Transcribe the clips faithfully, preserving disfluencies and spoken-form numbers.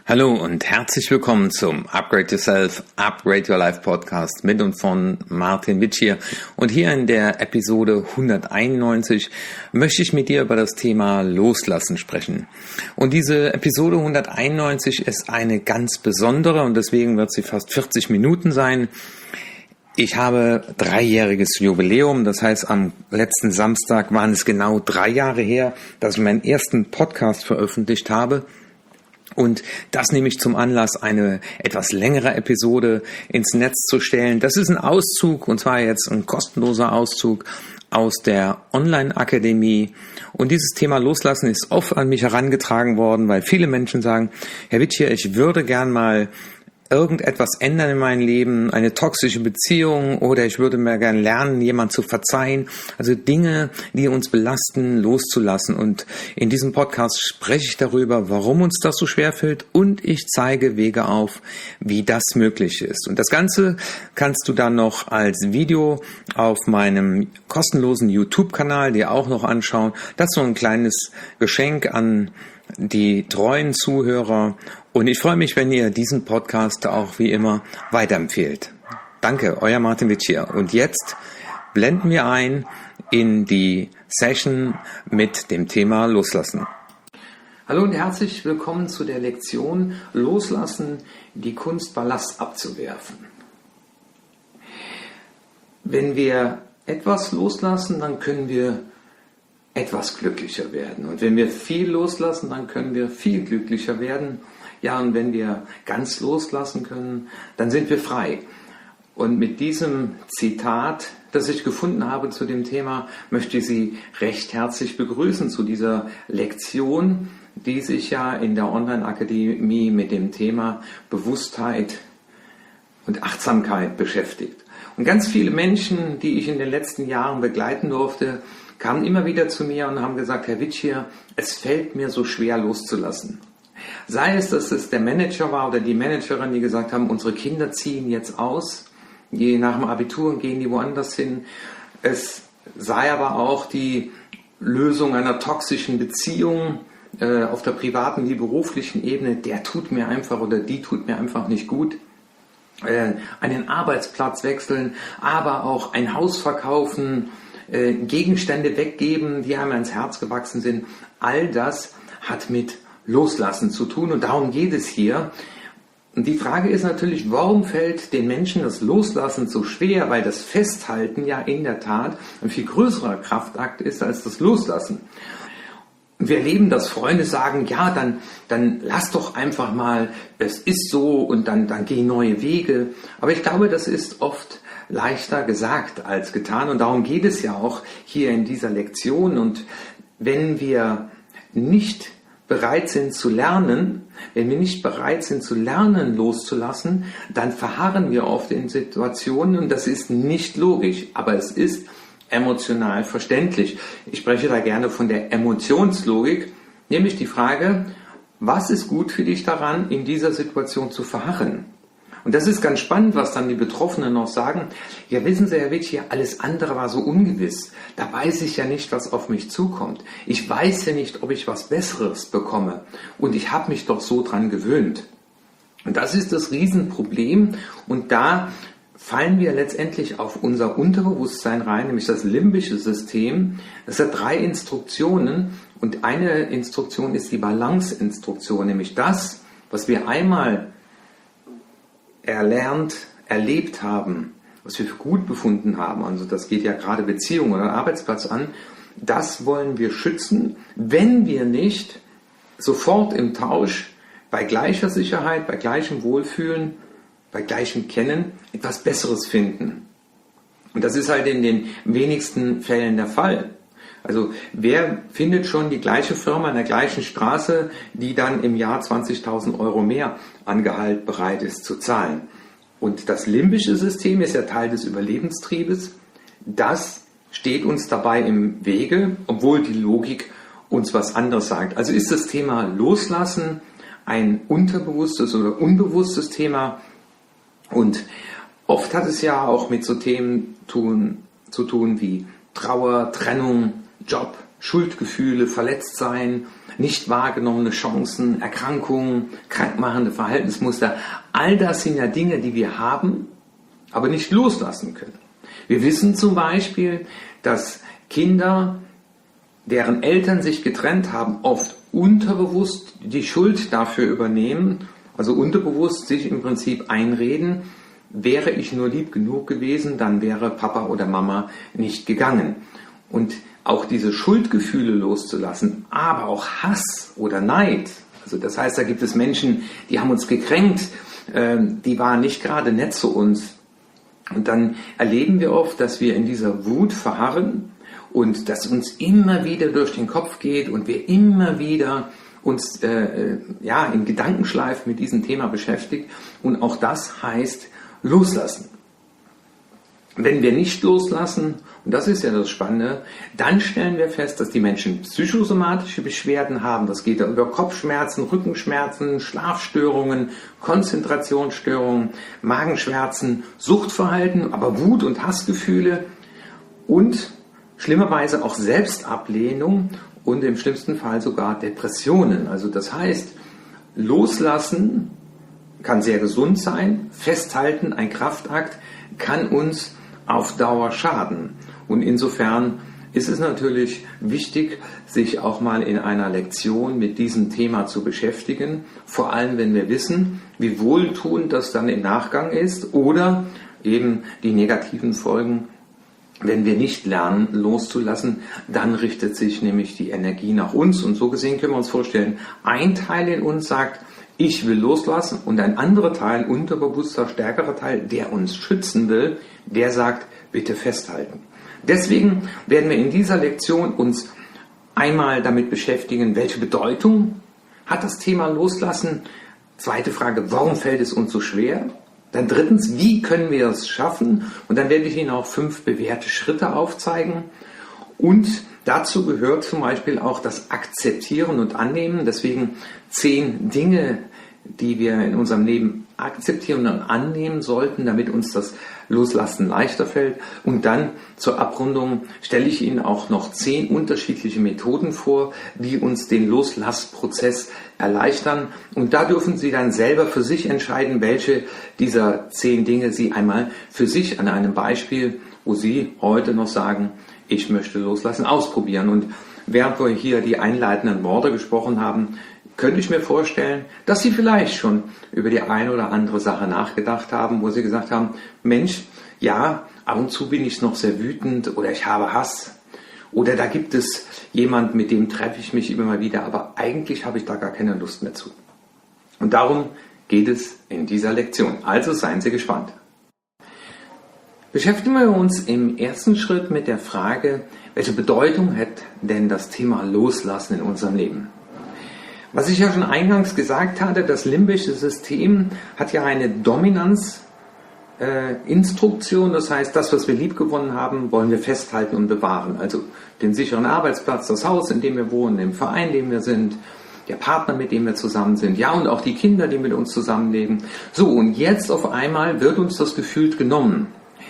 Hallo und herzlich willkommen zum Upgrade Yourself, Upgrade Your Life Podcast mit und von Martin Witsch hier. Und hier in der Episode hunderteinundneunzig möchte ich mit dir über das Thema Loslassen sprechen. Und diese Episode hunderteinundneunzig ist eine ganz besondere und deswegen wird sie fast vierzig Minuten sein. Ich habe dreijähriges Jubiläum, das heißt am letzten Samstag waren es genau drei Jahre her, dass ich meinen ersten Podcast veröffentlicht habe. Und das nehme ich zum Anlass, eine etwas längere Episode ins Netz zu stellen. Das ist ein Auszug, und zwar jetzt ein kostenloser Auszug aus der Online-Akademie. Und dieses Thema Loslassen ist oft an mich herangetragen worden, weil viele Menschen sagen, Herr Witsch, ich würde gern mal irgendetwas ändern in meinem Leben, eine toxische Beziehung, oder ich würde mir gerne lernen, jemand zu verzeihen. Also Dinge, die uns belasten, loszulassen. Und in diesem Podcast spreche ich darüber, warum uns das so schwerfällt, und ich zeige Wege auf, wie das möglich ist. Und das Ganze kannst du dann noch als Video auf meinem kostenlosen YouTube-Kanal dir auch noch anschauen. Das ist so ein kleines Geschenk an die treuen Zuhörer. Und ich freue mich, wenn ihr diesen Podcast auch wie immer weiterempfehlt. Danke, euer Martin Witsch hier. Und jetzt blenden wir ein in die Session mit dem Thema Loslassen. Hallo und herzlich willkommen zu der Lektion Loslassen, die Kunst, Ballast abzuwerfen. Wenn wir etwas loslassen, dann können wir etwas glücklicher werden. Und wenn wir viel loslassen, dann können wir viel glücklicher werden. Ja, und wenn wir ganz loslassen können, dann sind wir frei. Und mit diesem Zitat, das ich gefunden habe zu dem Thema, möchte ich Sie recht herzlich begrüßen zu dieser Lektion, die sich ja in der Online-Akademie mit dem Thema Bewusstheit und Achtsamkeit beschäftigt. Und ganz viele Menschen, die ich in den letzten Jahren begleiten durfte, kamen immer wieder zu mir und haben gesagt, Herr Witsch hier, es fällt mir so schwer loszulassen. Sei es, dass es der Manager war oder die Managerin, die gesagt haben, unsere Kinder ziehen jetzt aus, je nach dem Abitur und gehen die woanders hin. Es sei aber auch die Lösung einer toxischen Beziehung äh, auf der privaten wie beruflichen Ebene, der tut mir einfach oder die tut mir einfach nicht gut. Äh, einen Arbeitsplatz wechseln, aber auch ein Haus verkaufen, äh, Gegenstände weggeben, die einem ans Herz gewachsen sind. All das hat mit Loslassen zu tun, und darum geht es hier. Und die Frage ist natürlich, warum fällt den Menschen das Loslassen so schwer? Weil das Festhalten ja in der Tat ein viel größerer Kraftakt ist als das Loslassen. Und wir erleben, dass Freunde sagen, ja, dann, dann lass doch einfach mal, es ist so, und dann, dann geh neue Wege. Aber ich glaube, das ist oft leichter gesagt als getan, und darum geht es ja auch hier in dieser Lektion. Und wenn wir nicht bereit sind zu lernen, wenn wir nicht bereit sind zu lernen, loszulassen, dann verharren wir oft in Situationen, und das ist nicht logisch, aber es ist emotional verständlich. Ich spreche da gerne von der Emotionslogik, nämlich die Frage, was ist gut für dich daran, in dieser Situation zu verharren? Und das ist ganz spannend, was dann die Betroffenen noch sagen. Ja, wissen Sie, Herr Witsch, hier alles andere war so ungewiss. Da weiß ich ja nicht, was auf mich zukommt. Ich weiß ja nicht, ob ich was Besseres bekomme. Und ich habe mich doch so dran gewöhnt. Und das ist das Riesenproblem. Und da fallen wir letztendlich auf unser Unterbewusstsein rein, nämlich das limbische System. Das hat drei Instruktionen. Und eine Instruktion ist die Balance-Instruktion, nämlich das, was wir einmal erlernt, erlebt haben, was wir für gut befunden haben, also das geht ja gerade Beziehung oder Arbeitsplatz an, das wollen wir schützen, wenn wir nicht sofort im Tausch bei gleicher Sicherheit, bei gleichem Wohlfühlen, bei gleichem Kennen etwas Besseres finden. Und das ist halt in den wenigsten Fällen der Fall. Also wer findet schon die gleiche Firma in der gleichen Straße, die dann im Jahr zwanzigtausend Euro mehr an Gehalt bereit ist zu zahlen? Und das limbische System ist ja Teil des Überlebenstriebes. Das steht uns dabei im Wege, obwohl die Logik uns was anderes sagt. Also ist das Thema Loslassen ein unterbewusstes oder unbewusstes Thema. Und oft hat es ja auch mit so Themen tun, zu tun wie Trauer, Trennung, Job, Schuldgefühle, Verletztsein, nicht wahrgenommene Chancen, Erkrankungen, krankmachende Verhaltensmuster. All das sind ja Dinge, die wir haben, aber nicht loslassen können. Wir wissen zum Beispiel, dass Kinder, deren Eltern sich getrennt haben, oft unterbewusst die Schuld dafür übernehmen, also unterbewusst sich im Prinzip einreden, wäre ich nur lieb genug gewesen, dann wäre Papa oder Mama nicht gegangen. Und auch diese Schuldgefühle loszulassen, aber auch Hass oder Neid, also das heißt, da gibt es Menschen, die haben uns gekränkt, die waren nicht gerade nett zu uns. Und dann erleben wir oft, dass wir in dieser Wut verharren und dass uns immer wieder durch den Kopf geht und wir immer wieder uns äh, ja, in Gedankenschleifen mit diesem Thema beschäftigt. Und auch das heißt loslassen. Wenn wir nicht loslassen, und das ist ja das Spannende, dann stellen wir fest, dass die Menschen psychosomatische Beschwerden haben. Das geht über Kopfschmerzen, Rückenschmerzen, Schlafstörungen, Konzentrationsstörungen, Magenschmerzen, Suchtverhalten, aber Wut- und Hassgefühle und schlimmerweise auch Selbstablehnung und im schlimmsten Fall sogar Depressionen. Also das heißt, loslassen kann sehr gesund sein, festhalten, ein Kraftakt, kann uns auf Dauer schaden. Und insofern ist es natürlich wichtig, sich auch mal in einer Lektion mit diesem Thema zu beschäftigen, vor allem wenn wir wissen, wie wohltuend das dann im Nachgang ist oder eben die negativen Folgen. Wenn wir nicht lernen, loszulassen, dann richtet sich nämlich die Energie nach uns. Und so gesehen können wir uns vorstellen, ein Teil in uns sagt, ich will loslassen, und ein anderer Teil, unterbewusster, stärkerer Teil, der uns schützen will, der sagt, bitte festhalten. Deswegen werden wir in dieser Lektion uns einmal damit beschäftigen, welche Bedeutung hat das Thema Loslassen? Zweite Frage, warum fällt es uns so schwer? Dann drittens, wie können wir es schaffen? Und dann werde ich Ihnen auch fünf bewährte Schritte aufzeigen. Und dazu gehört zum Beispiel auch das Akzeptieren und Annehmen. Deswegen zehn Dinge, die wir in unserem Leben akzeptieren und annehmen sollten, damit uns das Loslassen leichter fällt. Und dann zur Abrundung stelle ich Ihnen auch noch zehn unterschiedliche Methoden vor, die uns den Loslassprozess erleichtern. Und da dürfen Sie dann selber für sich entscheiden, welche dieser zehn Dinge Sie einmal für sich an einem Beispiel, wo Sie heute noch sagen, ich möchte loslassen, ausprobieren. Und während wir hier die einleitenden Worte gesprochen haben, könnte ich mir vorstellen, dass Sie vielleicht schon über die eine oder andere Sache nachgedacht haben, wo Sie gesagt haben, Mensch, ja, ab und zu bin ich noch sehr wütend oder ich habe Hass oder da gibt es jemand, mit dem treffe ich mich immer mal wieder, aber eigentlich habe ich da gar keine Lust mehr zu. Und darum geht es in dieser Lektion. Also seien Sie gespannt. Beschäftigen wir uns im ersten Schritt mit der Frage, welche Bedeutung hat denn das Thema Loslassen in unserem Leben? Was ich ja schon eingangs gesagt hatte, das limbische System hat ja eine Dominanzinstruktion, äh, das heißt, das, was wir liebgewonnen haben, wollen wir festhalten und bewahren. Also den sicheren Arbeitsplatz, das Haus, in dem wir wohnen, den Verein, in dem wir sind, der Partner, mit dem wir zusammen sind, ja, und auch die Kinder, die mit uns zusammenleben. So, und jetzt auf einmal wird uns das gefühlt genommen.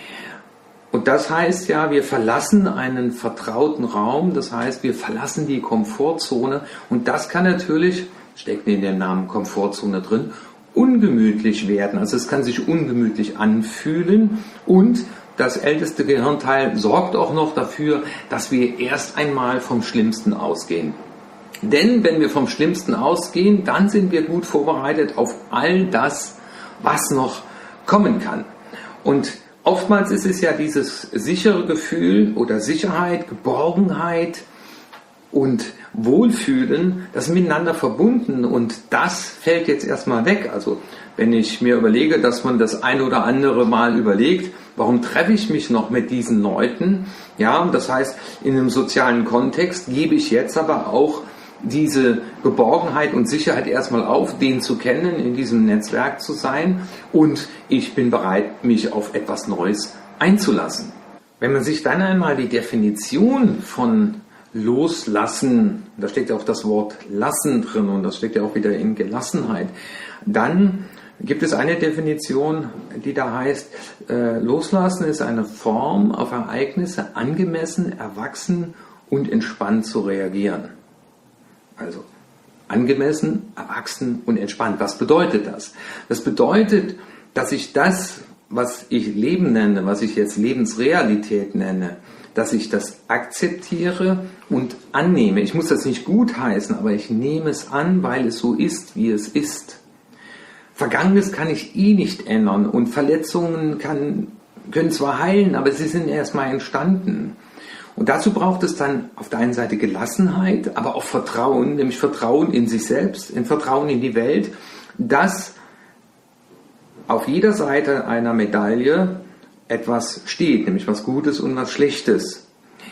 Und das heißt ja, wir verlassen einen vertrauten Raum, das heißt, wir verlassen die Komfortzone und das kann natürlich, steckt in dem Namen Komfortzone drin, ungemütlich werden. Also es kann sich ungemütlich anfühlen und das älteste Gehirnteil sorgt auch noch dafür, dass wir erst einmal vom Schlimmsten ausgehen. Denn wenn wir vom Schlimmsten ausgehen, dann sind wir gut vorbereitet auf all das, was noch kommen kann. Und oftmals ist es ja dieses sichere Gefühl oder Sicherheit, Geborgenheit und Wohlfühlen, das ist miteinander verbunden und das fällt jetzt erstmal weg. Also wenn ich mir überlege, dass man das ein oder andere Mal überlegt, warum treffe ich mich noch mit diesen Leuten? Ja, das heißt, in einem sozialen Kontext gebe ich jetzt aber auch diese Geborgenheit und Sicherheit erstmal auf, den zu kennen, in diesem Netzwerk zu sein und ich bin bereit, mich auf etwas Neues einzulassen. Wenn man sich dann einmal die Definition von Loslassen, da steckt ja auch das Wort Lassen drin und das steckt ja auch wieder in Gelassenheit, dann gibt es eine Definition, die da heißt, äh, Loslassen ist eine Form, auf Ereignisse angemessen, erwachsen und entspannt zu reagieren. Also angemessen, erwachsen und entspannt. Was bedeutet das? Das bedeutet, dass ich das, was ich Leben nenne, was ich jetzt Lebensrealität nenne, dass ich das akzeptiere und annehme. Ich muss das nicht gutheißen, aber ich nehme es an, weil es so ist, wie es ist. Vergangenes kann ich eh nicht ändern und Verletzungen kann, können zwar heilen, aber sie sind erstmal entstanden. Und dazu braucht es dann auf der einen Seite Gelassenheit, aber auch Vertrauen, nämlich Vertrauen in sich selbst, in Vertrauen in die Welt, dass auf jeder Seite einer Medaille etwas steht, nämlich was Gutes und was Schlechtes.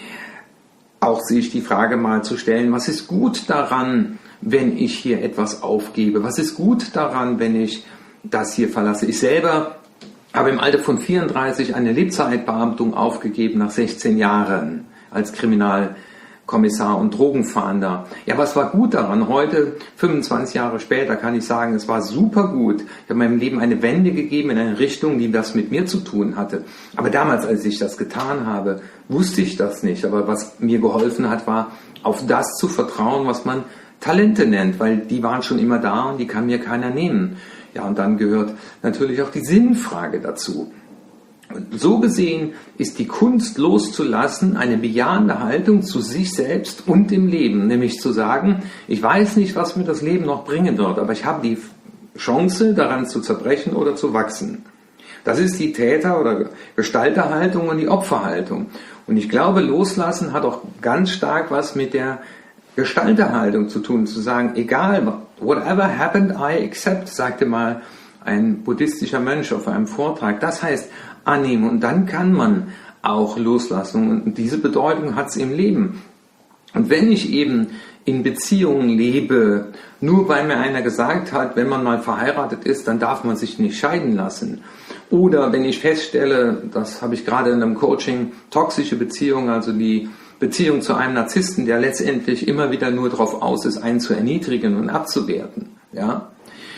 Auch sich die Frage mal zu stellen, was ist gut daran, wenn ich hier etwas aufgebe? Was ist gut daran, wenn ich das hier verlasse? Ich selber habe im Alter von vierunddreißig eine Lebzeitbeamtung aufgegeben nach sechzehn Jahren als Kriminalkommissar und Drogenfahnder. Ja, was war gut daran? Heute, fünfundzwanzig Jahre später, kann ich sagen, es war super gut. Ich habe meinem Leben eine Wende gegeben in eine Richtung, die das mit mir zu tun hatte. Aber damals, als ich das getan habe, wusste ich das nicht. Aber was mir geholfen hat, war, auf das zu vertrauen, was man Talente nennt, weil die waren schon immer da und die kann mir keiner nehmen. Ja, und dann gehört natürlich auch die Sinnfrage dazu. Und so gesehen ist die Kunst loszulassen eine bejahende Haltung zu sich selbst und dem Leben, nämlich zu sagen, ich weiß nicht, was mir das Leben noch bringen wird, aber ich habe die Chance, daran zu zerbrechen oder zu wachsen. Das ist die Täter- oder Gestalterhaltung und die Opferhaltung. Und ich glaube, loslassen hat auch ganz stark was mit der Gestalterhaltung zu tun, zu sagen, egal, whatever happened, I accept, sagte mal ein buddhistischer Mönch auf einem Vortrag. Das heißt, annehmen und dann kann man auch loslassen und diese Bedeutung hat es im Leben. Und wenn ich eben in Beziehungen lebe, nur weil mir einer gesagt hat, wenn man mal verheiratet ist, dann darf man sich nicht scheiden lassen. Oder wenn ich feststelle, das habe ich gerade in einem Coaching, toxische Beziehungen, also die Beziehung zu einem Narzissten, der letztendlich immer wieder nur darauf aus ist, einen zu erniedrigen und abzuwerten. Ja?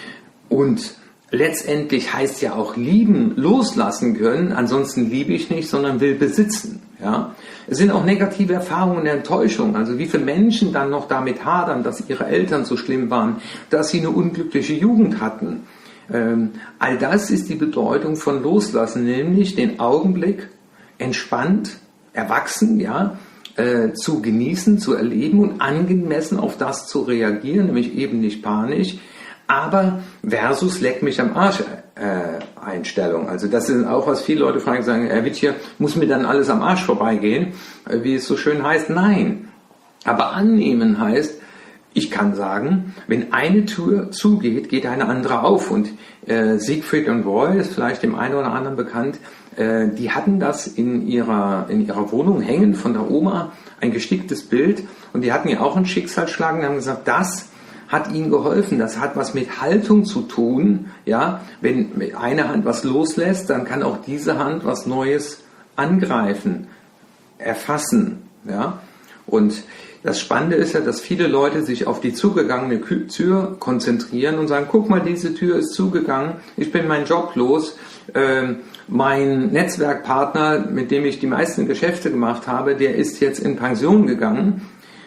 Und letztendlich heißt ja auch lieben, loslassen können, ansonsten liebe ich nicht, sondern will besitzen. Ja? Es sind auch negative Erfahrungen der Enttäuschung, also wie viele Menschen dann noch damit hadern, dass ihre Eltern so schlimm waren, dass sie eine unglückliche Jugend hatten. Ähm, all das ist die Bedeutung von Loslassen, nämlich den Augenblick entspannt, erwachsen, ja, äh, zu genießen, zu erleben und angemessen auf das zu reagieren, nämlich eben nicht panisch, aber versus leck mich am Arsch äh, Einstellung. Also das ist auch, was viele Leute fragen, sagen, Herr Wittier, muss mir dann alles am Arsch vorbeigehen, äh, wie es so schön heißt? Nein. Aber annehmen heißt, ich kann sagen, wenn eine Tür zugeht, geht eine andere auf. Und äh, Siegfried und Roy ist vielleicht dem einen oder anderen bekannt, äh, die hatten das in ihrer, in ihrer Wohnung hängen von der Oma, ein gesticktes Bild. Und die hatten ja auch einen Schicksalsschlag und haben gesagt, das hat ihnen geholfen. Das hat was mit Haltung zu tun. Ja, wenn eine Hand was loslässt, dann kann auch diese Hand was Neues angreifen, erfassen. Ja, und das Spannende ist ja, dass viele Leute sich auf die zugegangene Tür konzentrieren und sagen, guck mal, diese Tür ist zugegangen, ich bin meinen Job los, äh, mein Netzwerkpartner, mit dem ich die meisten Geschäfte gemacht habe, der ist jetzt in Pension gegangen.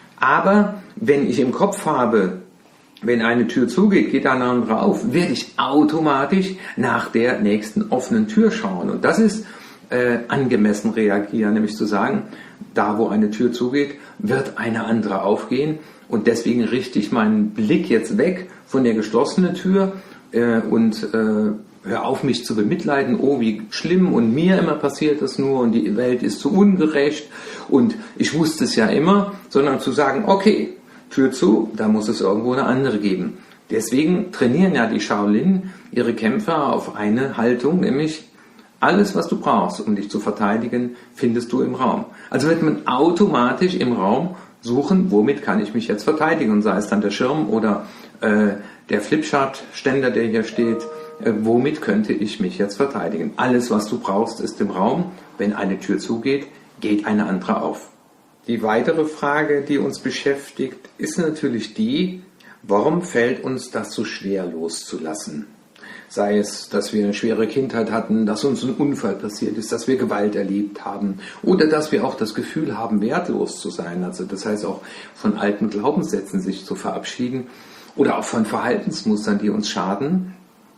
Aber wenn ich im Kopf habe, wenn eine Tür zugeht, geht eine andere auf, werde ich automatisch nach der nächsten offenen Tür schauen. Und das ist äh, angemessen reagieren, nämlich zu sagen, da wo eine Tür zugeht, wird eine andere aufgehen. Und deswegen richte ich meinen Blick jetzt weg von der geschlossenen Tür äh, und äh, hör auf, mich zu bemitleiden, oh, wie schlimm und mir immer passiert das nur und die Welt ist so ungerecht und ich wusste es ja immer, sondern zu sagen, okay, Tür zu, da muss es irgendwo eine andere geben. Deswegen trainieren ja die Shaolin ihre Kämpfer auf eine Haltung, nämlich alles, was du brauchst, um dich zu verteidigen, findest du im Raum. Also wird man automatisch im Raum suchen, womit kann ich mich jetzt verteidigen, und sei es dann der Schirm oder äh, der Flipchart-Ständer, der hier steht, äh, womit könnte ich mich jetzt verteidigen. Alles, was du brauchst, ist im Raum. Wenn eine Tür zugeht, geht eine andere auf. Die weitere Frage, die uns beschäftigt, ist natürlich die, warum fällt uns das so schwer loszulassen? Sei es, dass wir eine schwere Kindheit hatten, dass uns ein Unfall passiert ist, dass wir Gewalt erlebt haben oder dass wir auch das Gefühl haben, wertlos zu sein. Also das heißt auch von alten Glaubenssätzen sich zu verabschieden. oder auch von Verhaltensmustern, die uns schaden.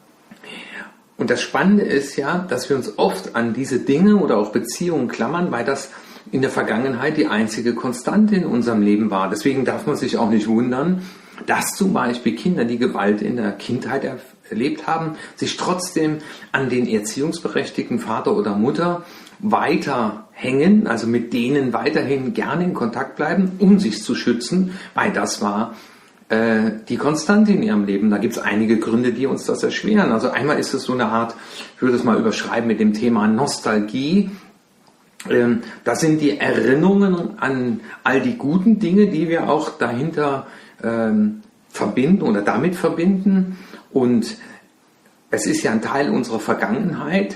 Und das Spannende ist ja, dass wir uns oft an diese Dinge oder auch Beziehungen klammern, weil das in der Vergangenheit die einzige Konstante in unserem Leben war. Deswegen darf man sich auch nicht wundern, dass zum Beispiel Kinder, die Gewalt in der Kindheit erlebt haben, sich trotzdem an den erziehungsberechtigten Vater oder Mutter weiterhängen, also mit denen weiterhin gerne in Kontakt bleiben, um sich zu schützen, weil das war äh, die Konstante in ihrem Leben. Da gibt es einige Gründe, die uns das erschweren. Also einmal ist es so eine Art, ich würde es mal überschreiben mit dem Thema Nostalgie. Ähm, das sind die Erinnerungen an all die guten Dinge, die wir auch dahinter ähm, verbinden oder damit verbinden. Und es ist ja ein Teil unserer Vergangenheit.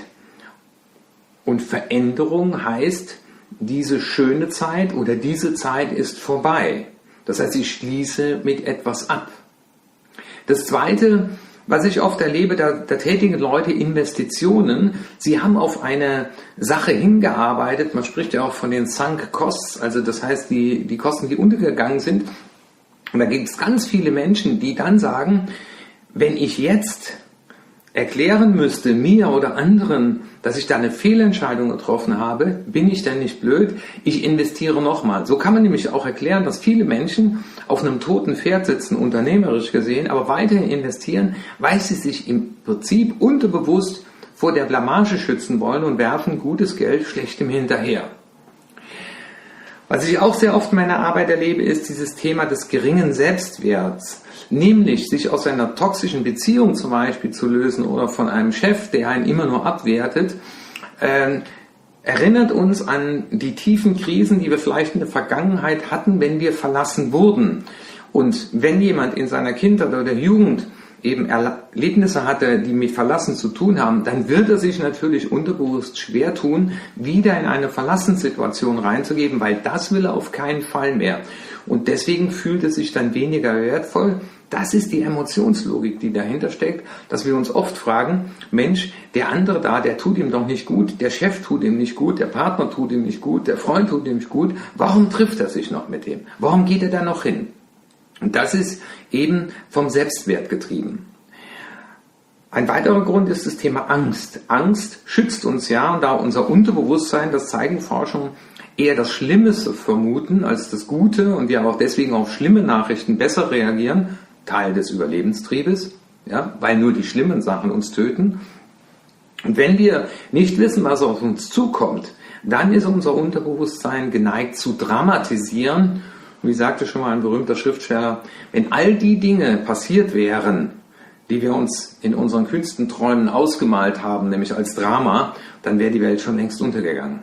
Und Veränderung heißt, diese schöne Zeit oder diese Zeit ist vorbei. Das heißt, ich schließe mit etwas ab. Das Zweite, was ich oft erlebe, da, da tätigen Leute Investitionen. Sie haben auf eine Sache hingearbeitet. Man spricht ja auch von den Sunk Costs, also das heißt die, die Kosten, die untergegangen sind. Und da gibt es ganz viele Menschen, die dann sagen, wenn ich jetzt erklären müsste, mir oder anderen, dass ich da eine Fehlentscheidung getroffen habe, bin ich denn nicht blöd? Ich investiere nochmal. So kann man nämlich auch erklären, dass viele Menschen auf einem toten Pferd sitzen, unternehmerisch gesehen, aber weiterhin investieren, weil sie sich im Prinzip unterbewusst vor der Blamage schützen wollen und werfen gutes Geld schlechtem hinterher. Was ich auch sehr oft in meiner Arbeit erlebe, ist dieses Thema des geringen Selbstwerts. Nämlich sich aus einer toxischen Beziehung zum Beispiel zu lösen oder von einem Chef, der einen immer nur abwertet, äh, erinnert uns an die tiefen Krisen, die wir vielleicht in der Vergangenheit hatten, wenn wir verlassen wurden. Und wenn jemand in seiner Kindheit oder Jugend eben Erlebnisse hatte, die mit Verlassen zu tun haben, dann wird er sich natürlich unterbewusst schwer tun, wieder in eine Verlassenssituation reinzugeben, weil das will er auf keinen Fall mehr. Und deswegen fühlt es sich dann weniger wertvoll. Das ist die Emotionslogik, die dahinter steckt, dass wir uns oft fragen, Mensch, der andere da, der tut ihm doch nicht gut, der Chef tut ihm nicht gut, der Partner tut ihm nicht gut, der Freund tut ihm nicht gut, warum trifft er sich noch mit dem? Warum geht er da noch hin? Und das ist eben vom Selbstwert getrieben. Ein weiterer Grund ist das Thema Angst. Angst schützt uns ja, und da unser Unterbewusstsein, das zeigen Forschungen, eher das Schlimmste vermuten als das Gute und wir auch deswegen auf schlimme Nachrichten besser reagieren, Teil des Überlebenstriebes, ja, weil nur die schlimmen Sachen uns töten. Und wenn wir nicht wissen, was auf uns zukommt, dann ist unser Unterbewusstsein geneigt zu dramatisieren. Und wie sagte schon mal ein berühmter Schriftsteller, wenn all die Dinge passiert wären, die wir uns in unseren kühnsten Träumen ausgemalt haben, nämlich als Drama, dann wäre die Welt schon längst untergegangen.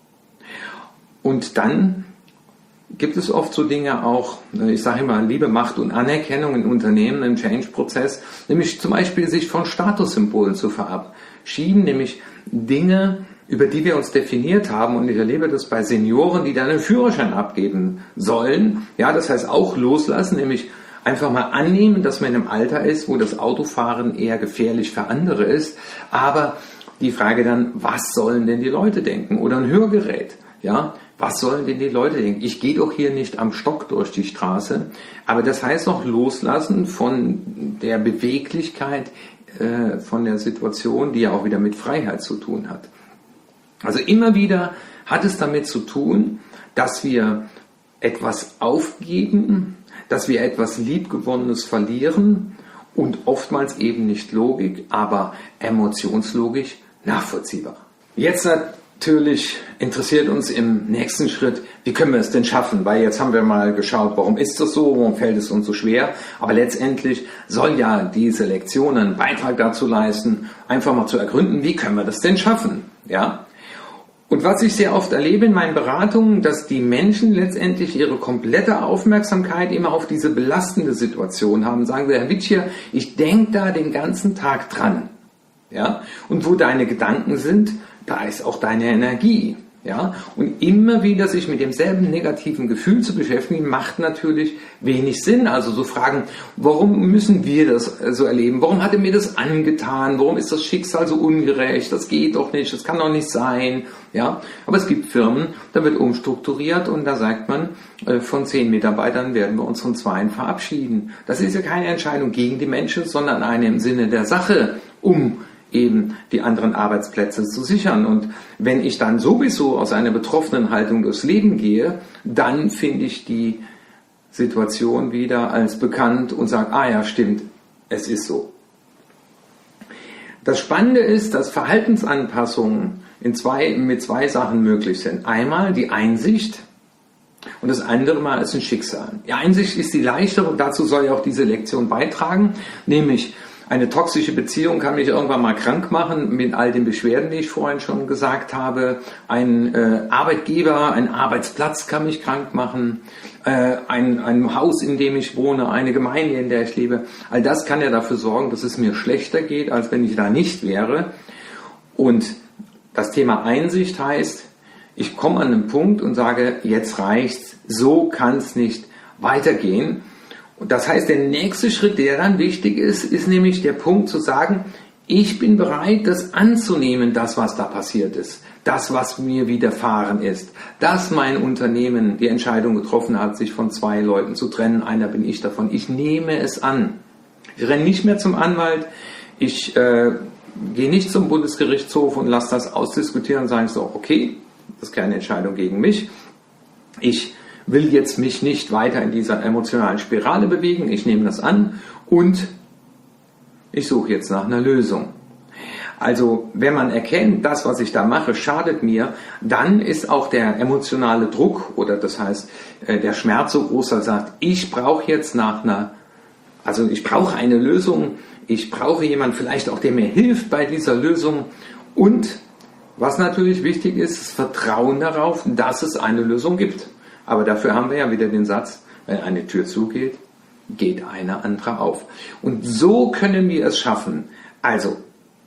Und dann gibt es oft so Dinge auch, ich sage immer, Liebe, Macht und Anerkennung in Unternehmen, im Change-Prozess, nämlich zum Beispiel sich von Statussymbolen zu verabschieden, nämlich Dinge, über die wir uns definiert haben. Und ich erlebe das bei Senioren, die dann einen Führerschein abgeben sollen. Ja, das heißt auch loslassen, nämlich einfach mal annehmen, dass man in einem Alter ist, wo das Autofahren eher gefährlich für andere ist. Aber die Frage dann, was sollen denn die Leute denken? Oder ein Hörgerät, ja? Was sollen denn die Leute denken? Ich gehe doch hier nicht am Stock durch die Straße. Aber das heißt auch loslassen von der Beweglichkeit, äh, von der Situation, die ja auch wieder mit Freiheit zu tun hat. Also immer wieder hat es damit zu tun, dass wir etwas aufgeben, dass wir etwas Liebgewonnenes verlieren und oftmals eben nicht Logik, aber emotionslogisch nachvollziehbar. Jetzt natürlich interessiert uns im nächsten Schritt, wie können wir es denn schaffen? Weil jetzt haben wir mal geschaut, warum ist das so, warum fällt es uns so schwer? Aber letztendlich soll ja diese Lektion einen Beitrag dazu leisten, einfach mal zu ergründen, wie können wir das denn schaffen? Ja? Und was ich sehr oft erlebe in meinen Beratungen, dass die Menschen letztendlich ihre komplette Aufmerksamkeit immer auf diese belastende Situation haben. Sagen sie, Herr Witschier, ich denke da den ganzen Tag dran. Ja? Und wo deine Gedanken sind, da ist auch deine Energie. Ja? Und immer wieder sich mit demselben negativen Gefühl zu beschäftigen, macht natürlich wenig Sinn. Also so Fragen, warum müssen wir das so erleben? Warum hat er mir das angetan? Warum ist das Schicksal so ungerecht? Das geht doch nicht, das kann doch nicht sein. Ja? Aber es gibt Firmen, da wird umstrukturiert und da sagt man, von zehn Mitarbeitern werden wir uns von zweien verabschieden. Das ist ja keine Entscheidung gegen die Menschen, sondern eine im Sinne der Sache, um eben die anderen Arbeitsplätze zu sichern. Und wenn ich dann sowieso aus einer betroffenen Haltung durchs Leben gehe, dann finde ich die Situation wieder als bekannt und sage, ah ja, stimmt, es ist so. Das Spannende ist, dass Verhaltensanpassungen in zwei, mit zwei Sachen möglich sind. Einmal die Einsicht und das andere Mal ist ein Schicksal. Die Einsicht ist die leichtere und dazu soll ja auch diese Lektion beitragen, nämlich eine toxische Beziehung kann mich irgendwann mal krank machen mit all den Beschwerden, die ich vorhin schon gesagt habe. Ein äh, Arbeitgeber, ein Arbeitsplatz kann mich krank machen. Äh, ein, ein Haus, in dem ich wohne, eine Gemeinde, in der ich lebe. All das kann ja dafür sorgen, dass es mir schlechter geht, als wenn ich da nicht wäre. Und das Thema Einsicht heißt, ich komme an einen Punkt und sage, jetzt reicht's, so kann es nicht weitergehen. Und das heißt, der nächste Schritt, der dann wichtig ist, ist nämlich der Punkt zu sagen, ich bin bereit, das anzunehmen, das, was da passiert ist, das, was mir widerfahren ist, dass mein Unternehmen die Entscheidung getroffen hat, sich von zwei Leuten zu trennen, einer bin ich davon, ich nehme es an. Ich renne nicht mehr zum Anwalt, ich äh, gehe nicht zum Bundesgerichtshof und lasse das ausdiskutieren und sage so, okay, das ist keine Entscheidung gegen mich, ich will jetzt mich nicht weiter in dieser emotionalen Spirale bewegen, ich nehme das an und ich suche jetzt nach einer Lösung. Also wenn man erkennt, das, was ich da mache, schadet mir, dann ist auch der emotionale Druck oder das heißt der Schmerz so groß, dass er sagt, ich brauche jetzt nach einer, also ich brauche eine Lösung, ich brauche jemanden vielleicht auch, der mir hilft bei dieser Lösung und was natürlich wichtig ist, das Vertrauen darauf, dass es eine Lösung gibt. Aber dafür haben wir ja wieder den Satz, wenn eine Tür zugeht, geht eine andere auf. Und so können wir es schaffen. Also,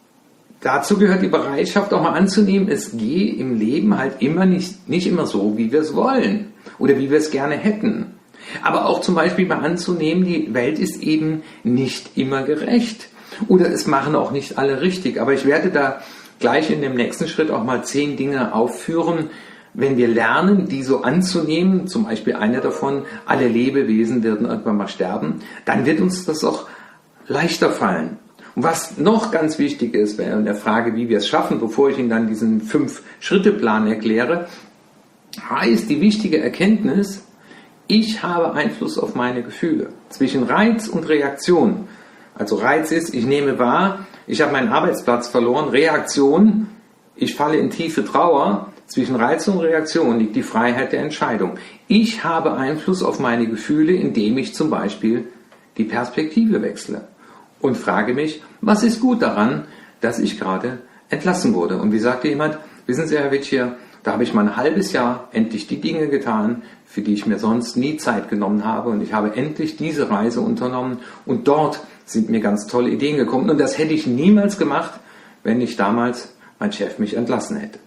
dazu gehört die Bereitschaft auch mal anzunehmen, es geht im Leben halt immer nicht, nicht immer so, wie wir es wollen oder wie wir es gerne hätten. Aber auch zum Beispiel mal anzunehmen, die Welt ist eben nicht immer gerecht. Oder es machen auch nicht alle richtig. Aber ich werde da gleich in dem nächsten Schritt auch mal zehn Dinge aufführen, wenn wir lernen, die so anzunehmen, zum Beispiel eine davon, alle Lebewesen werden irgendwann mal sterben, dann wird uns das auch leichter fallen. Und was noch ganz wichtig ist, bei der Frage, wie wir es schaffen, bevor ich Ihnen dann diesen Fünf-Schritte-Plan erkläre, heißt die wichtige Erkenntnis, ich habe Einfluss auf meine Gefühle. Zwischen Reiz und Reaktion. Also Reiz ist, ich nehme wahr, ich habe meinen Arbeitsplatz verloren. Reaktion, ich falle in tiefe Trauer. Zwischen Reiz und Reaktion liegt die Freiheit der Entscheidung. Ich habe Einfluss auf meine Gefühle, indem ich zum Beispiel die Perspektive wechsle und frage mich, was ist gut daran, dass ich gerade entlassen wurde? Und wie sagte jemand, wissen Sie, Herr Witschier, da habe ich mal ein halbes Jahr endlich die Dinge getan, für die ich mir sonst nie Zeit genommen habe und ich habe endlich diese Reise unternommen und dort sind mir ganz tolle Ideen gekommen und das hätte ich niemals gemacht, wenn nicht damals mein Chef mich entlassen hätte.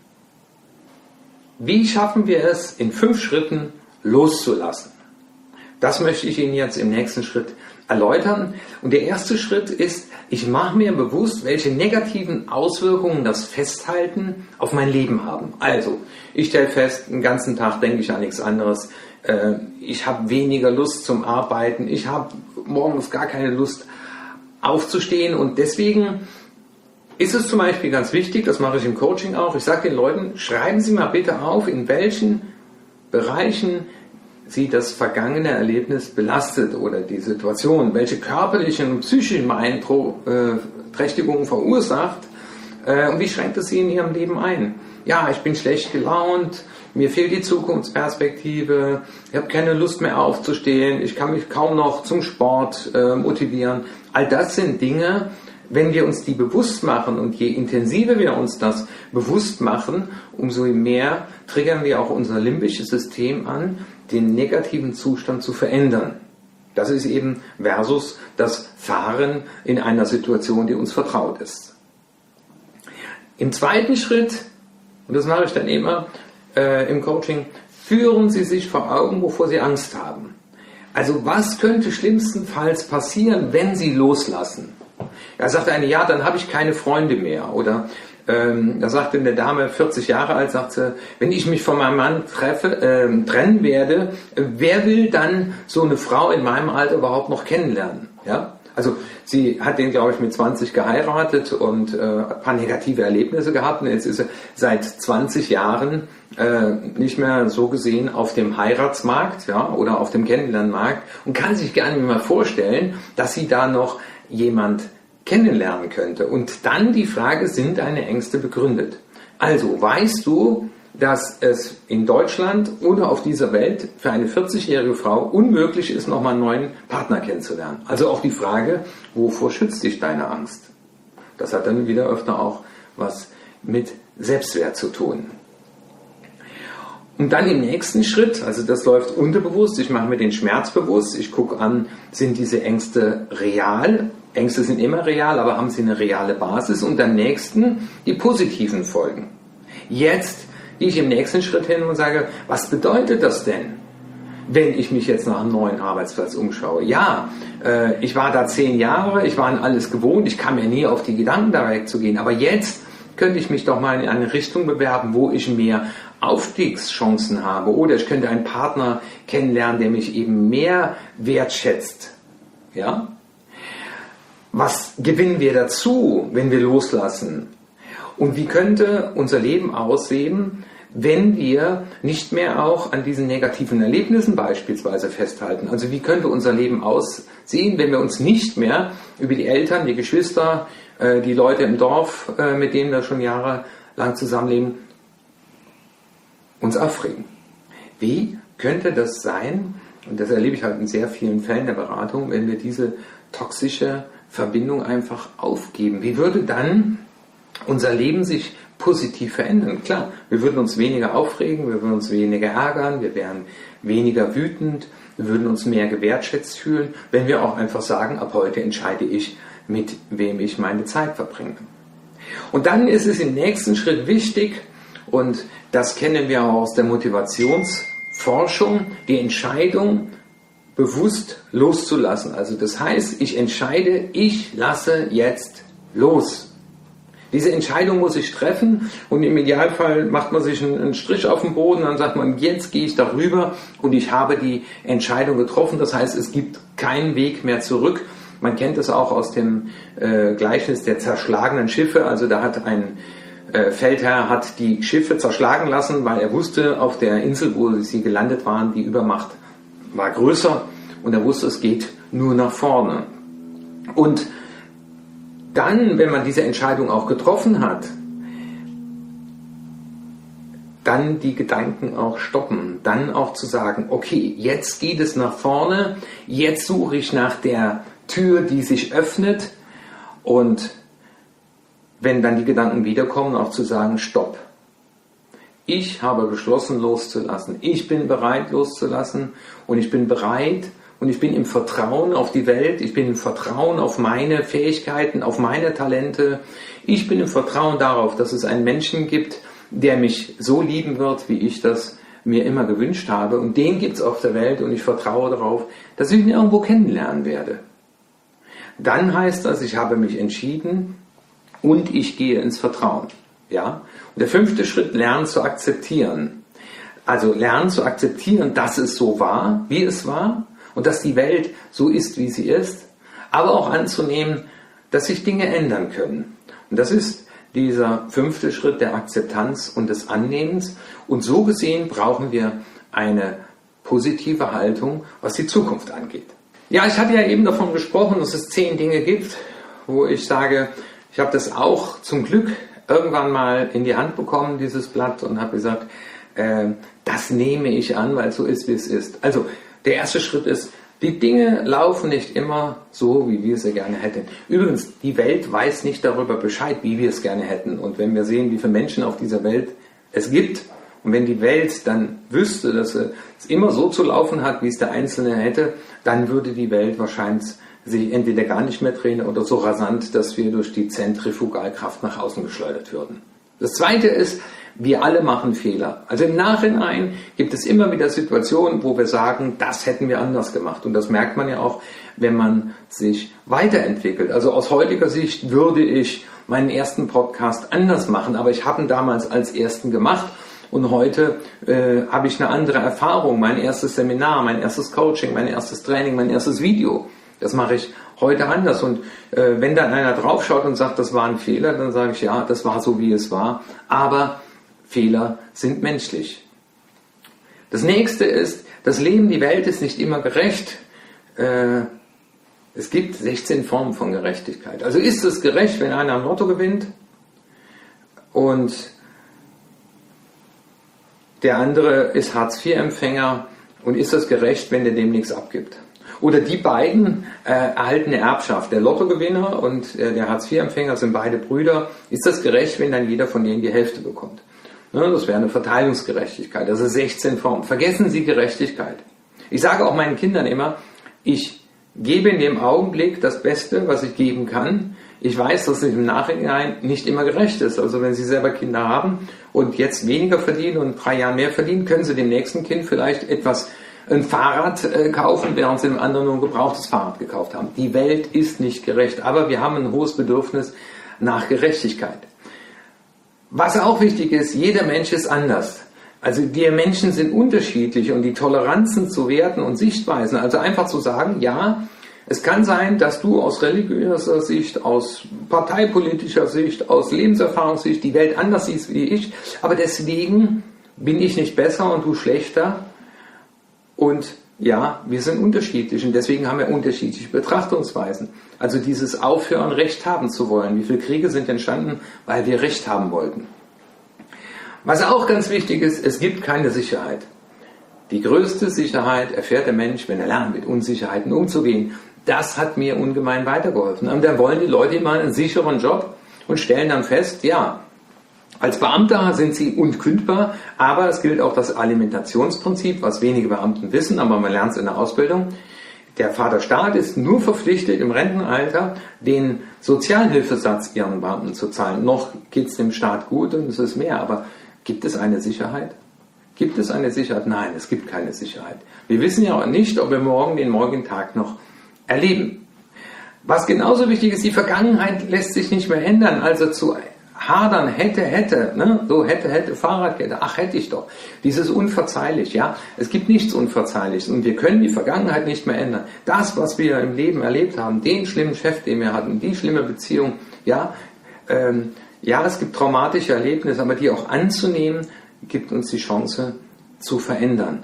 Wie schaffen wir es, in fünf Schritten loszulassen? Das möchte ich Ihnen jetzt im nächsten Schritt erläutern. Und der erste Schritt ist, ich mache mir bewusst, welche negativen Auswirkungen das Festhalten auf mein Leben haben. Also, ich stelle fest, den ganzen Tag denke ich an nichts anderes. Ich habe weniger Lust zum Arbeiten. Ich habe morgens gar keine Lust aufzustehen. Und deswegen ist es zum Beispiel ganz wichtig, das mache ich im Coaching auch, ich sage den Leuten, schreiben Sie mal bitte auf, in welchen Bereichen Sie das vergangene Erlebnis belastet oder die Situation, welche körperlichen und psychischen Beeinträchtigungen verursacht und wie schränkt es Sie in Ihrem Leben ein. Ja, ich bin schlecht gelaunt, mir fehlt die Zukunftsperspektive, ich habe keine Lust mehr aufzustehen, ich kann mich kaum noch zum Sport äh, motivieren. All das sind Dinge, wenn wir uns die bewusst machen und je intensiver wir uns das bewusst machen, umso mehr triggern wir auch unser limbisches System an, den negativen Zustand zu verändern. Das ist eben versus das Fahren in einer Situation, die uns vertraut ist. Im zweiten Schritt, und das mache ich dann immer, äh, im Coaching, führen Sie sich vor Augen, wovor Sie Angst haben. Also was könnte schlimmstenfalls passieren, wenn Sie loslassen? Da sagte eine, ja, dann habe ich keine Freunde mehr. Oder ähm, da sagte eine Dame, vierzig Jahre alt, sagte, wenn ich mich von meinem Mann treffe, äh, trennen werde, wer will dann so eine Frau in meinem Alter überhaupt noch kennenlernen? Ja? Also sie hat den, glaube ich, mit zwanzig geheiratet und äh, ein paar negative Erlebnisse gehabt. Und jetzt ist sie seit zwanzig Jahren äh, nicht mehr so gesehen auf dem Heiratsmarkt, ja, oder auf dem Kennenlernmarkt und kann sich gar nicht mehr vorstellen, dass sie da noch jemand kennenlernen könnte. Und dann die Frage, sind deine Ängste begründet? Also weißt du, dass es in Deutschland oder auf dieser Welt für eine vierzigjährige Frau unmöglich ist, nochmal einen neuen Partner kennenzulernen. Also auch die Frage, wovor schützt dich deine Angst? Das hat dann wieder öfter auch was mit Selbstwert zu tun. Und dann im nächsten Schritt, also das läuft unterbewusst, ich mache mir den Schmerz bewusst, ich gucke an, sind diese Ängste real? Ängste sind immer real, aber haben sie eine reale Basis? Und am nächsten die positiven Folgen. Jetzt gehe ich im nächsten Schritt hin und sage, was bedeutet das denn, wenn ich mich jetzt nach einem neuen Arbeitsplatz umschaue? Ja, äh, ich war da zehn Jahre, ich war an alles gewohnt, ich kam mir nie auf die Gedanken, da wegzugehen. Aber jetzt könnte ich mich doch mal in eine Richtung bewerben, wo ich mehr Aufstiegschancen habe. Oder ich könnte einen Partner kennenlernen, der mich eben mehr wertschätzt. Ja? Was gewinnen wir dazu, wenn wir loslassen? Und wie könnte unser Leben aussehen, wenn wir nicht mehr auch an diesen negativen Erlebnissen beispielsweise festhalten? Also wie könnte unser Leben aussehen, wenn wir uns nicht mehr über die Eltern, die Geschwister, die Leute im Dorf, mit denen wir schon jahrelang zusammenleben, uns aufregen? Wie könnte das sein, und das erlebe ich halt in sehr vielen Fällen der Beratung, wenn wir diese toxische Verbindung einfach aufgeben? Wie würde dann unser Leben sich positiv verändern? Klar, wir würden uns weniger aufregen, wir würden uns weniger ärgern, wir wären weniger wütend, wir würden uns mehr gewertschätzt fühlen, wenn wir auch einfach sagen, ab heute entscheide ich, mit wem ich meine Zeit verbringe. Und dann ist es im nächsten Schritt wichtig, und das kennen wir auch aus der Motivationsforschung, die Entscheidung bewusst loszulassen. Also das heißt, ich entscheide, ich lasse jetzt los. Diese Entscheidung muss ich treffen und im Idealfall macht man sich einen Strich auf den Boden, dann sagt man, jetzt gehe ich darüber und ich habe die Entscheidung getroffen. Das heißt, es gibt keinen Weg mehr zurück. Man kennt es auch aus dem äh, Gleichnis der zerschlagenen Schiffe. Also da hat ein äh, Feldherr hat die Schiffe zerschlagen lassen, weil er wusste, auf der Insel, wo sie gelandet waren, die Übermacht war größer und er wusste, es geht nur nach vorne. Und dann, wenn man diese Entscheidung auch getroffen hat, dann die Gedanken auch stoppen, dann auch zu sagen, okay, jetzt geht es nach vorne, jetzt suche ich nach der Tür, die sich öffnet, und wenn dann die Gedanken wiederkommen, auch zu sagen, stopp. Ich habe beschlossen loszulassen, ich bin bereit loszulassen und ich bin bereit, und ich bin im Vertrauen auf die Welt, ich bin im Vertrauen auf meine Fähigkeiten, auf meine Talente. Ich bin im Vertrauen darauf, dass es einen Menschen gibt, der mich so lieben wird, wie ich das mir immer gewünscht habe. Und den gibt es auf der Welt und ich vertraue darauf, dass ich ihn irgendwo kennenlernen werde. Dann heißt das, ich habe mich entschieden und ich gehe ins Vertrauen. Ja? Und der fünfte Schritt, lernen zu akzeptieren. Also lernen zu akzeptieren, dass es so war, wie es war. Und dass die Welt so ist, wie sie ist, aber auch anzunehmen, dass sich Dinge ändern können. Und das ist dieser fünfte Schritt der Akzeptanz und des Annehmens. Und so gesehen brauchen wir eine positive Haltung, was die Zukunft angeht. Ja, ich hatte ja eben davon gesprochen, dass es zehn Dinge gibt, wo ich sage, ich habe das auch zum Glück irgendwann mal in die Hand bekommen, dieses Blatt, und habe gesagt, äh, das nehme ich an, weil es so ist, wie es ist. Also, der erste Schritt ist, die Dinge laufen nicht immer so, wie wir sie gerne hätten. Übrigens, die Welt weiß nicht darüber Bescheid, wie wir es gerne hätten. Und wenn wir sehen, wie viele Menschen auf dieser Welt es gibt, und wenn die Welt dann wüsste, dass es immer so zu laufen hat, wie es der Einzelne hätte, dann würde die Welt wahrscheinlich sich entweder gar nicht mehr drehen oder so rasant, dass wir durch die Zentrifugalkraft nach außen geschleudert würden. Das Zweite ist, Wir alle machen Fehler. Also im Nachhinein gibt es immer wieder Situationen, wo wir sagen, das hätten wir anders gemacht. Und das merkt man ja auch, wenn man sich weiterentwickelt. Also aus heutiger Sicht würde ich meinen ersten Podcast anders machen, aber ich habe ihn damals als ersten gemacht. Und heute äh, habe ich eine andere Erfahrung. Mein erstes Seminar, mein erstes Coaching, mein erstes Training, mein erstes Video. Das mache ich heute anders. Und äh, wenn dann einer draufschaut und sagt, das war ein Fehler, dann sage ich, ja, das war so, wie es war. Aber Fehler sind menschlich. Das nächste ist, das Leben, die Welt ist nicht immer gerecht. Äh, es gibt sechzehn Formen von Gerechtigkeit. Also ist es gerecht, wenn einer am Lotto gewinnt und der andere ist Hartz vier Empfänger, und ist das gerecht, wenn der dem nichts abgibt? Oder die beiden äh, erhalten eine Erbschaft. Der Lottogewinner und äh, der Hartz vier Empfänger sind beide Brüder. Ist das gerecht, wenn dann jeder von denen die Hälfte bekommt? Ne, das wäre eine Verteilungsgerechtigkeit. Das ist sechzehn Formen. Vergessen Sie Gerechtigkeit. Ich sage auch meinen Kindern immer, ich gebe in dem Augenblick das Beste, was ich geben kann. Ich weiß, dass es im Nachhinein nicht immer gerecht ist. Also wenn Sie selber Kinder haben und jetzt weniger verdienen und in drei Jahren mehr verdienen, können Sie dem nächsten Kind vielleicht etwas, ein Fahrrad äh, kaufen, während Sie dem anderen nur ein gebrauchtes Fahrrad gekauft haben. Die Welt ist nicht gerecht, aber wir haben ein hohes Bedürfnis nach Gerechtigkeit. Was auch wichtig ist, jeder Mensch ist anders. Also wir Menschen sind unterschiedlich, und die Toleranzen zu Werten und Sichtweisen, also einfach zu sagen, ja, es kann sein, dass du aus religiöser Sicht, aus parteipolitischer Sicht, aus Lebenserfahrungssicht die Welt anders siehst wie ich, aber deswegen bin ich nicht besser und du schlechter. Und ja, wir sind unterschiedlich und deswegen haben wir unterschiedliche Betrachtungsweisen. Also dieses Aufhören, Recht haben zu wollen. Wie viele Kriege sind entstanden, weil wir Recht haben wollten? Was auch ganz wichtig ist, es gibt keine Sicherheit. Die größte Sicherheit erfährt der Mensch, wenn er lernt, mit Unsicherheiten umzugehen. Das hat mir ungemein weitergeholfen. Und dann wollen die Leute immer einen sicheren Job und stellen dann fest, ja, als Beamter sind sie unkündbar, aber es gilt auch das Alimentationsprinzip, was wenige Beamten wissen, aber man lernt es in der Ausbildung. Der Vaterstaat ist nur verpflichtet, im Rentenalter den Sozialhilfesatz ihren Beamten zu zahlen. Noch geht es dem Staat gut und es ist mehr, aber gibt es eine Sicherheit? Gibt es eine Sicherheit? Nein, es gibt keine Sicherheit. Wir wissen ja auch nicht, ob wir morgen den morgigen Tag noch erleben. Was genauso wichtig ist, die Vergangenheit lässt sich nicht mehr ändern, also zu hadern, hätte, hätte, ne? So hätte, hätte, Fahrradkette, ach hätte ich doch. Dieses unverzeihlich, ja. Es gibt nichts Unverzeihliches und wir können die Vergangenheit nicht mehr ändern. Das, was wir im Leben erlebt haben, den schlimmen Chef, den wir hatten, die schlimme Beziehung, ja, ähm, ja, es gibt traumatische Erlebnisse, aber die auch anzunehmen, gibt uns die Chance zu verändern.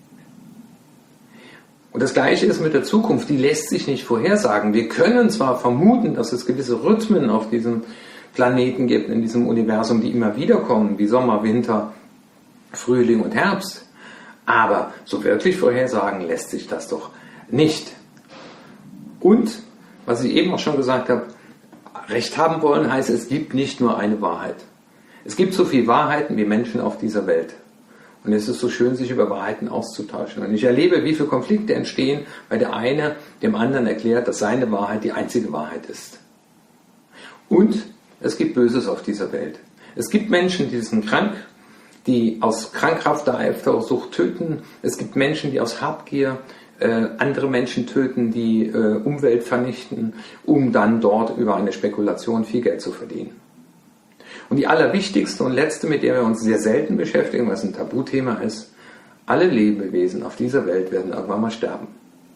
Und das Gleiche ist mit der Zukunft, die lässt sich nicht vorhersagen. Wir können zwar vermuten, dass es gewisse Rhythmen auf diesem Planeten gibt, in diesem Universum, die immer wieder kommen, wie Sommer, Winter, Frühling und Herbst. Aber so wirklich vorhersagen lässt sich das doch nicht. Und, was ich eben auch schon gesagt habe, Recht haben wollen heißt, es gibt nicht nur eine Wahrheit. Es gibt so viele Wahrheiten wie Menschen auf dieser Welt. Und es ist so schön, sich über Wahrheiten auszutauschen. Und ich erlebe, wie viele Konflikte entstehen, weil der eine dem anderen erklärt, dass seine Wahrheit die einzige Wahrheit ist. Und es gibt Böses auf dieser Welt. Es gibt Menschen, die sind krank, die aus krankhafter Eifersucht töten. Es gibt Menschen, die aus Habgier äh, andere Menschen töten, die äh, Umwelt vernichten, um dann dort über eine Spekulation viel Geld zu verdienen. Und die allerwichtigste und letzte, mit der wir uns sehr selten beschäftigen, was ein Tabuthema ist, alle Lebewesen auf dieser Welt werden irgendwann mal sterben.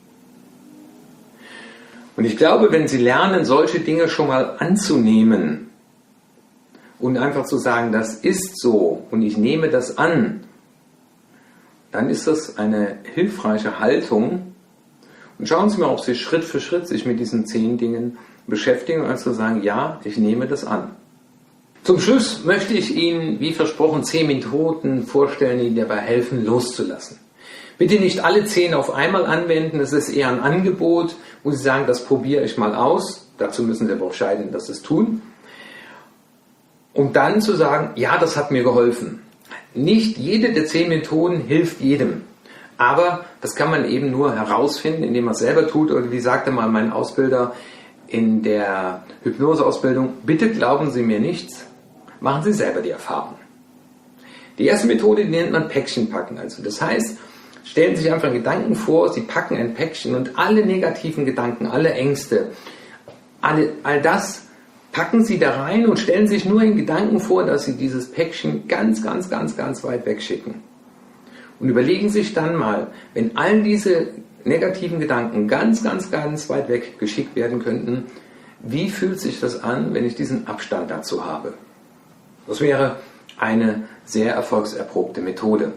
Und ich glaube, wenn Sie lernen, solche Dinge schon mal anzunehmen, und einfach zu sagen, das ist so und ich nehme das an, dann ist das eine hilfreiche Haltung. Und schauen Sie mal, ob Sie Schritt für Schritt sich mit diesen zehn Dingen beschäftigen und also sagen, ja, ich nehme das an. Zum Schluss möchte ich Ihnen, wie versprochen, zehn Methoden vorstellen, die Ihnen dabei helfen, loszulassen. Bitte nicht alle zehn auf einmal anwenden, das ist eher ein Angebot, wo Sie sagen, das probiere ich mal aus. Dazu müssen Sie aber auch entscheiden, dass Sie es tun. Und dann zu sagen, ja, das hat mir geholfen. Nicht jede der zehn Methoden hilft jedem. Aber das kann man eben nur herausfinden, indem man es selber tut. Oder wie sagte mal mein Ausbilder in der Hypnoseausbildung, bitte glauben Sie mir nichts, machen Sie selber die Erfahrung. Die erste Methode, die nennt man Päckchen packen. Also das heißt, stellen Sie sich einfach Gedanken vor, Sie packen ein Päckchen und alle negativen Gedanken, alle Ängste, alle, all das packen Sie da rein und stellen sich nur in Gedanken vor, dass Sie dieses Päckchen ganz, ganz, ganz, ganz weit wegschicken. Und überlegen sich dann mal, wenn all diese negativen Gedanken ganz, ganz, ganz weit weg geschickt werden könnten, wie fühlt sich das an, wenn ich diesen Abstand dazu habe? Das wäre eine sehr erfolgserprobte Methode.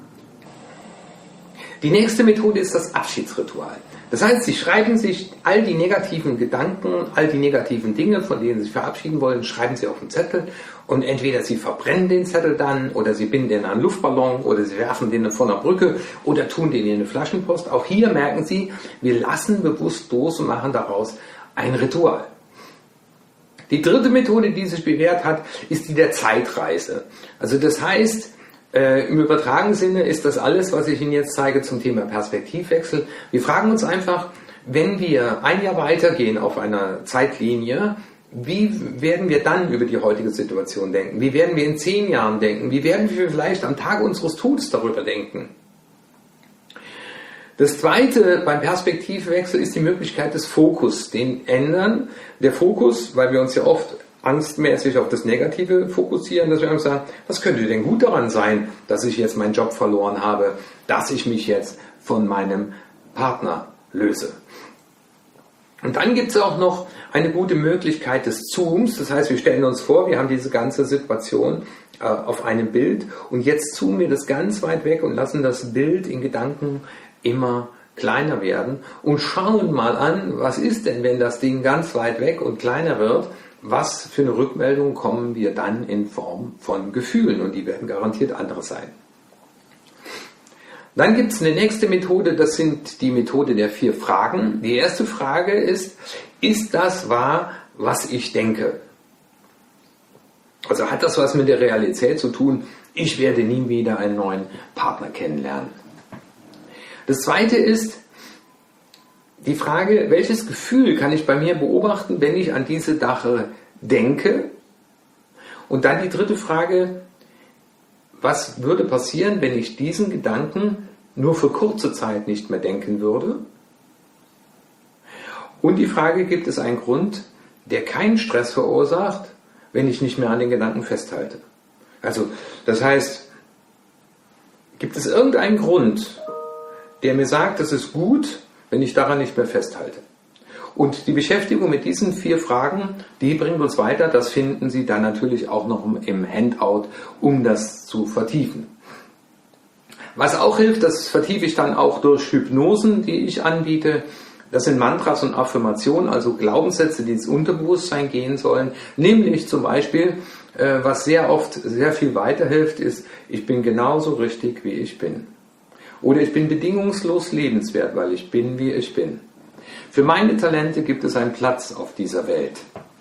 Die nächste Methode ist das Abschiedsritual. Das heißt, Sie schreiben sich all die negativen Gedanken, all die negativen Dinge, von denen Sie sich verabschieden wollen, schreiben Sie auf einen Zettel und entweder Sie verbrennen den Zettel dann oder Sie binden den an einen Luftballon oder Sie werfen den von der Brücke oder tun den in eine Flaschenpost. Auch hier merken Sie, wir lassen bewusst los und machen daraus ein Ritual. Die dritte Methode, die sich bewährt hat, ist die der Zeitreise. Also das heißt, äh, im übertragenen Sinne ist das alles, was ich Ihnen jetzt zeige zum Thema Perspektivwechsel. Wir fragen uns einfach, wenn wir ein Jahr weitergehen auf einer Zeitlinie, wie werden wir dann über die heutige Situation denken? Wie werden wir in zehn Jahren denken? Wie werden wir vielleicht am Tag unseres Todes darüber denken? Das zweite beim Perspektivwechsel ist die Möglichkeit des Fokus, den ändern. Der Fokus, weil wir uns ja oft angstmäßig auf das Negative fokussieren, dass wir einfach sagen, was könnte denn gut daran sein, dass ich jetzt meinen Job verloren habe, dass ich mich jetzt von meinem Partner löse. Und dann gibt es auch noch eine gute Möglichkeit des Zooms, das heißt, wir stellen uns vor, wir haben diese ganze Situation äh, auf einem Bild und jetzt zoomen wir das ganz weit weg und lassen das Bild in Gedanken immer kleiner werden und schauen mal an, was ist denn, wenn das Ding ganz weit weg und kleiner wird, was für eine Rückmeldung kommen wir dann in Form von Gefühlen und die werden garantiert andere sein. Dann gibt es eine nächste Methode, das sind die Methode der vier Fragen. Die erste Frage ist, ist das wahr, was ich denke? Also hat das was mit der Realität zu tun? Ich werde nie wieder einen neuen Partner kennenlernen. Das zweite ist die Frage, welches Gefühl kann ich bei mir beobachten, wenn ich an diese Sache denke? Und dann die dritte Frage, was würde passieren, wenn ich diesen Gedanken nur für kurze Zeit nicht mehr denken würde? Und die Frage, gibt es einen Grund, der keinen Stress verursacht, wenn ich nicht mehr an den Gedanken festhalte? Also, das heißt, gibt es irgendeinen Grund, der mir sagt, es ist gut, wenn ich daran nicht mehr festhalte? Und die Beschäftigung mit diesen vier Fragen, die bringt uns weiter. Das finden Sie dann natürlich auch noch im Handout, um das zu vertiefen. Was auch hilft, das vertiefe ich dann auch durch Hypnosen, die ich anbiete. Das sind Mantras und Affirmationen, also Glaubenssätze, die ins Unterbewusstsein gehen sollen. Nämlich zum Beispiel, was sehr oft sehr viel weiterhilft, ist, ich bin genauso richtig, wie ich bin. Oder ich bin bedingungslos lebenswert, weil ich bin, wie ich bin. Für meine Talente gibt es einen Platz auf dieser Welt.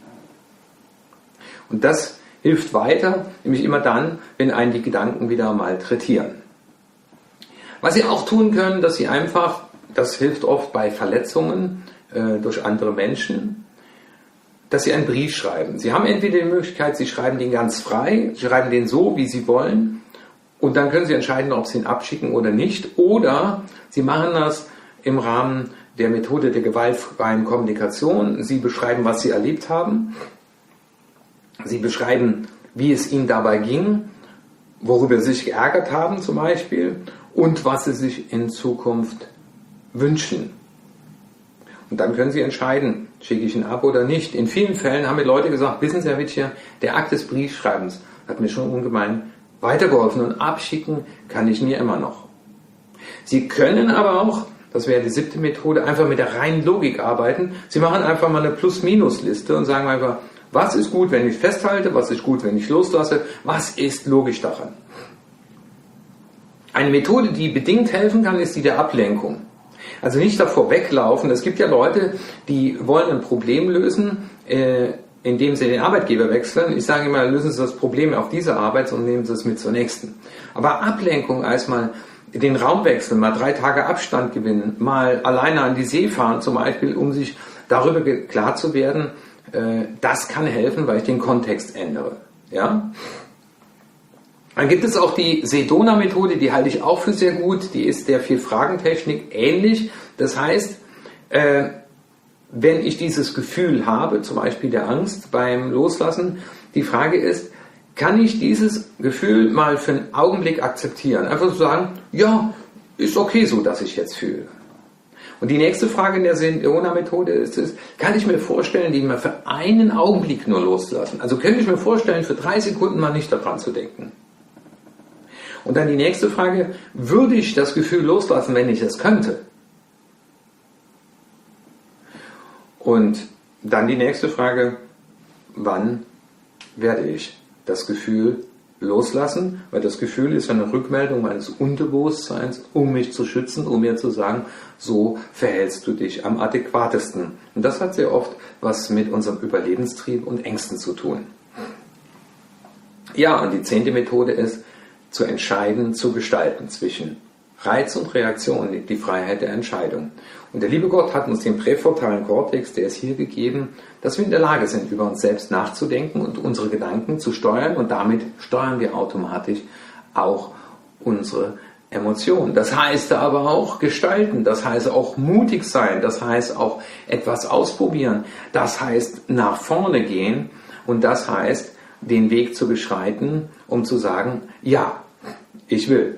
Und das hilft weiter, nämlich immer dann, wenn einen die Gedanken wieder malträtieren. Was Sie auch tun können, dass Sie einfach, das hilft oft bei Verletzungen äh, durch andere Menschen, dass Sie einen Brief schreiben. Sie haben entweder die Möglichkeit, Sie schreiben den ganz frei, Sie schreiben den so, wie Sie wollen, und dann können Sie entscheiden, ob Sie ihn abschicken oder nicht. Oder Sie machen das im Rahmen der Methode der gewaltfreien Kommunikation. Sie beschreiben, was Sie erlebt haben. Sie beschreiben, wie es Ihnen dabei ging, worüber Sie sich geärgert haben zum Beispiel und was Sie sich in Zukunft wünschen. Und dann können Sie entscheiden, schicke ich ihn ab oder nicht. In vielen Fällen haben mir Leute gesagt, wissen Sie, Herr Witschier, der Akt des Briefschreibens hat mir schon ungemein weitergeholfen und abschicken kann ich mir immer noch. Sie können aber auch, das wäre die siebte Methode, einfach mit der reinen Logik arbeiten. Sie machen einfach mal eine Plus-Minus-Liste und sagen einfach, was ist gut, wenn ich festhalte, was ist gut, wenn ich loslasse, was ist logisch daran. Eine Methode, die bedingt helfen kann, ist die der Ablenkung. Also nicht davor weglaufen. Es gibt ja Leute, die wollen ein Problem lösen, äh, indem sie den Arbeitgeber wechseln. Ich sage immer, lösen Sie das Problem auf diese Arbeit und nehmen Sie es mit zur nächsten. Aber Ablenkung, erstmal den Raum wechseln, mal drei Tage Abstand gewinnen, mal alleine an die See fahren zum Beispiel, um sich darüber klar zu werden, äh, das kann helfen, weil ich den Kontext ändere. Ja? Dann gibt es auch die Sedona-Methode, die halte ich auch für sehr gut. Die ist der Vier-Fragen-Technik ähnlich. Das heißt, äh, wenn ich dieses Gefühl habe, zum Beispiel der Angst beim Loslassen, die Frage ist, kann ich dieses Gefühl mal für einen Augenblick akzeptieren? Einfach so sagen, ja, ist okay so, dass ich jetzt fühle. Und die nächste Frage in der Sedona-Methode ist es, kann ich mir vorstellen, die mal für einen Augenblick nur loslassen? Also könnte ich mir vorstellen, für drei Sekunden mal nicht daran zu denken. Und dann die nächste Frage, würde ich das Gefühl loslassen, wenn ich es könnte? Und dann die nächste Frage, wann werde ich das Gefühl loslassen? Weil das Gefühl ist eine Rückmeldung meines Unterbewusstseins, um mich zu schützen, um mir zu sagen, so verhältst du dich am adäquatesten. Und das hat sehr oft was mit unserem Überlebenstrieb und Ängsten zu tun. Ja, und die zehnte Methode ist, zu entscheiden, zu gestalten. Zwischen Reiz und Reaktion liegt die Freiheit der Entscheidung. Und der liebe Gott hat uns den präfrontalen Kortex, der ist hier gegeben, dass wir in der Lage sind, über uns selbst nachzudenken und unsere Gedanken zu steuern. Und damit steuern wir automatisch auch unsere Emotionen. Das heißt aber auch gestalten, das heißt auch mutig sein, das heißt auch etwas ausprobieren, das heißt nach vorne gehen und das heißt den Weg zu beschreiten, um zu sagen, ja, ich will.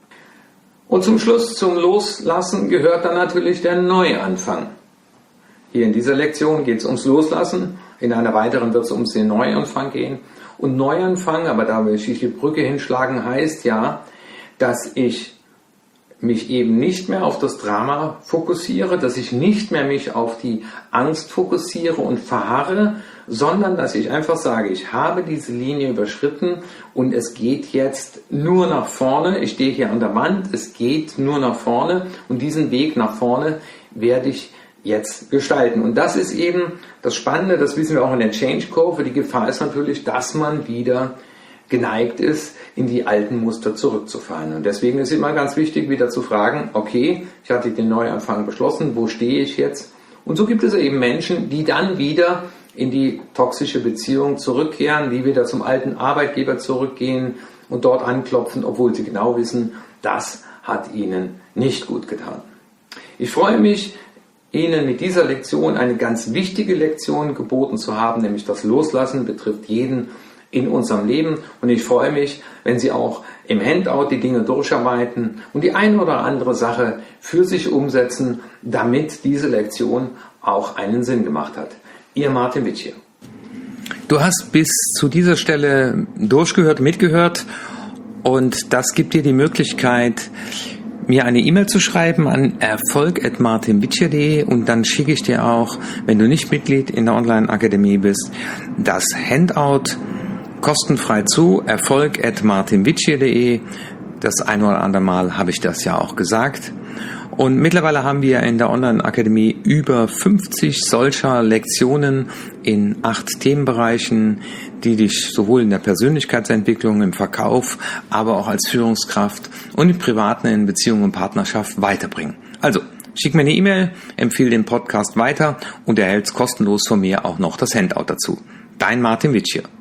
Und zum Schluss, zum Loslassen, gehört dann natürlich der Neuanfang. Hier in dieser Lektion geht es ums Loslassen, in einer weiteren wird es ums den Neuanfang gehen. Und Neuanfang, aber da will ich die Brücke hinschlagen, heißt ja, dass ich mich eben nicht mehr auf das Drama fokussiere, dass ich nicht mehr mich auf die Angst fokussiere und verharre, sondern dass ich einfach sage, ich habe diese Linie überschritten und es geht jetzt nur nach vorne. Ich stehe hier an der Wand, es geht nur nach vorne und diesen Weg nach vorne werde ich jetzt gestalten. Und das ist eben das Spannende, das wissen wir auch in der Change-Kurve. Die Gefahr ist natürlich, dass man wieder geneigt ist, in die alten Muster zurückzufallen. Und deswegen ist immer ganz wichtig, wieder zu fragen, okay, ich hatte den Neuanfang beschlossen, wo stehe ich jetzt? Und so gibt es eben Menschen, die dann wieder in die toxische Beziehung zurückkehren, die wieder zum alten Arbeitgeber zurückgehen und dort anklopfen, obwohl sie genau wissen, das hat ihnen nicht gut getan. Ich freue mich, Ihnen mit dieser Lektion eine ganz wichtige Lektion geboten zu haben, nämlich das Loslassen betrifft jeden in unserem Leben und ich freue mich, wenn Sie auch im Handout die Dinge durcharbeiten und die eine oder andere Sache für sich umsetzen, damit diese Lektion auch einen Sinn gemacht hat. Ihr Martin Witsch. Du hast bis zu dieser Stelle durchgehört, mitgehört und das gibt dir die Möglichkeit, mir eine E-Mail zu schreiben an erfolg at martin witscher punkt de und dann schicke ich dir auch, wenn du nicht Mitglied in der Online-Akademie bist, das Handout kostenfrei zu, erfolg at martin witscher punkt de. Das ein oder andere Mal habe ich das ja auch gesagt. Und mittlerweile haben wir in der Online-Akademie über fünfzig solcher Lektionen in acht Themenbereichen, die dich sowohl in der Persönlichkeitsentwicklung, im Verkauf, aber auch als Führungskraft und im Privaten, in Beziehung und Partnerschaft weiterbringen. Also, schick mir eine E-Mail, empfehle den Podcast weiter und erhältst kostenlos von mir auch noch das Handout dazu. Dein Martin Witscher.